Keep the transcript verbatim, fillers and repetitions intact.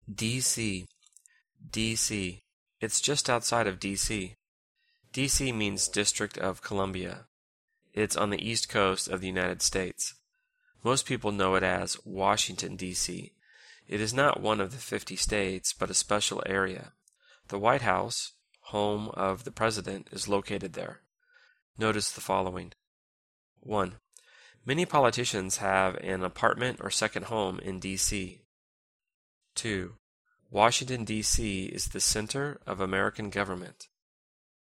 D C. D C. It's just outside of D C. D C means District of Columbia. It's on the east coast of the United States. Most people know it as Washington, D C. It is not one of the fifty states, but a special area. The White House, home of the President, is located there. Notice the following. one. Many politicians have an apartment or second home in D C. two. Washington, D C is the center of American government.